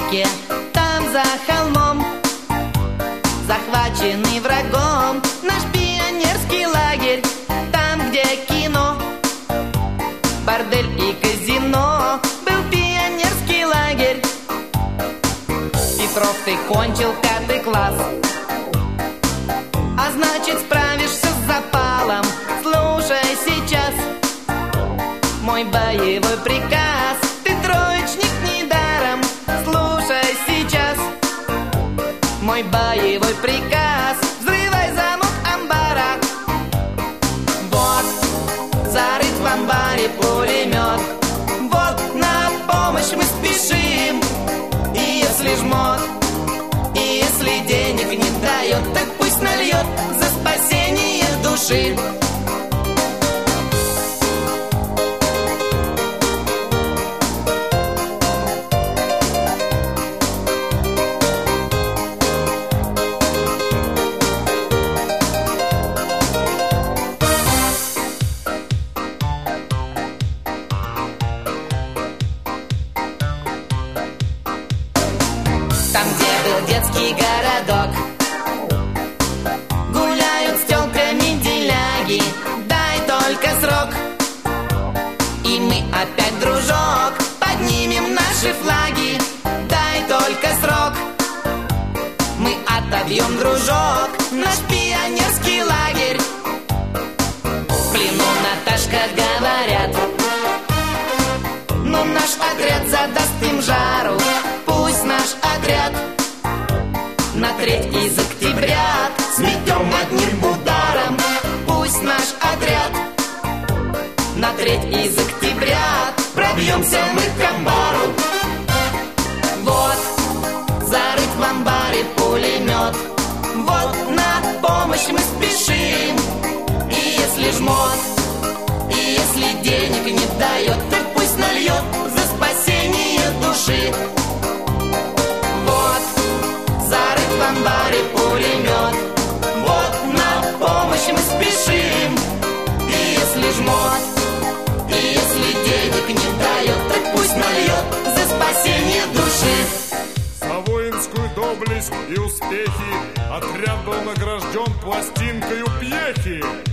реке, там за холмом, захваченный врагом, наш пионерский лагерь. Там, где кино, бордель и казино, был пионерский лагерь. Петров, ты кончил 5 класс, а значит справишься с запалом. Слушай сейчас мой боевой приказ, ты троечник недаром. Слушай сейчас мой боевой приказ, взрывай замок амбара. Вот зарыт в амбаре пулемет, вот на помощь мы спешим. И если жмот, и если денег не дает, так пусть нальет за спасение души. Там, где был детский городок, гуляют с тёлками деляги. Дай только срок, и мы опять, дружок, поднимем наши флаги. Дай только срок, мы отобьем, дружок, наш пионерский лагерь. В плену, Наташка, говорят, но наш отряд задаст им жару. Пусть наш отряд на 3 из октября сметем одним ударом. Пусть наш отряд на 3 из октября пробьемся мы к амбару. Вот зарыт в амбаре пулемет, вот на помощь мы спешим. И если жмот, и если денег не дает, так пусть нальет за спасение души. В амбаре пулемет, вот на помощь мы спешим. И если жмот, и если денег не дает, так пусть нальет за спасение души. За воинскую доблесть и успехи отряд был награжден пластинкою Пьехи.